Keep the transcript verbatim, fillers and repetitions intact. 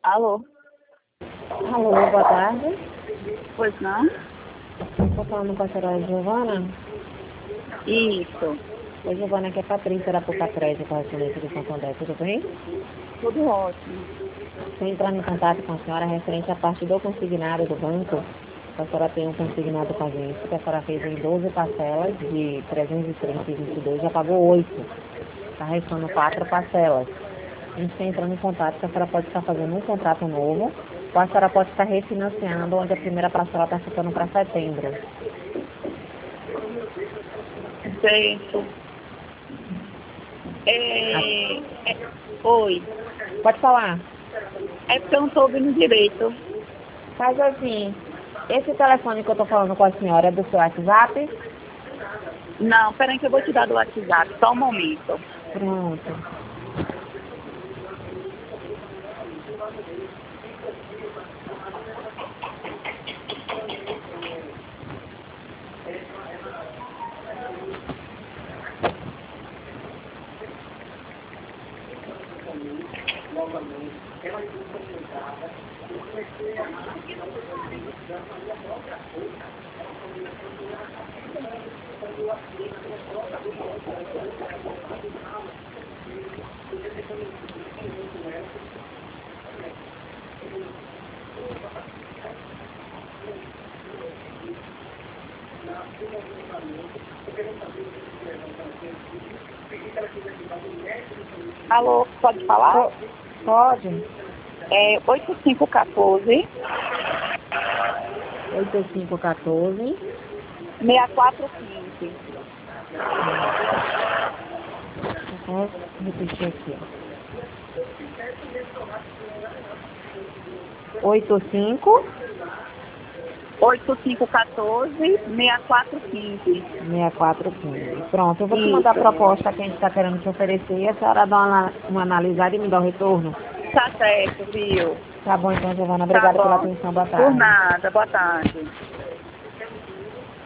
Alô? Alô, boa tarde. Pois não? Estou falando com a senhora Giovana. Isso. Oi, Giovana, aqui é Patrícia da Pucatrese, correspondente do Santo André, tudo bem? Tudo ótimo. Estou entrando em contato com a senhora referente à parte do consignado do banco. A senhora tem um consignado com a gente, que a senhora fez em doze parcelas de trezentos e trinta e vinte e dois, já pagou oito. Está restando quatro parcelas. A gente está entrando em contato que a senhora pode estar fazendo um contrato novo, ou a senhora pode estar refinanciando, onde a primeira parcela está ficando para setembro. Certo. É... é... Oi. Pode falar. É porque eu não estou ouvindo direito. Faz assim, esse telefone que eu tô falando com a senhora é do seu WhatsApp? Não, peraí que eu vou te dar do WhatsApp. Só um momento. Pronto. Alô, pode falar? Pode? É oito cinco um quatro, oito cinco um quatro. seis quatro cinco. Vou repetir aqui, ó. oito cinco oito cinco um quatro, seis quatro cinco. seis quatro cinco. Pronto, eu vou te mandar a Isso. proposta que a gente está querendo te oferecer e a senhora dá uma, uma analisada e me dá o retorno. Tá certo, viu? Tá bom então, Giovana. Tá Obrigada pela bom. atenção. Boa Por tarde. nada. Boa tarde.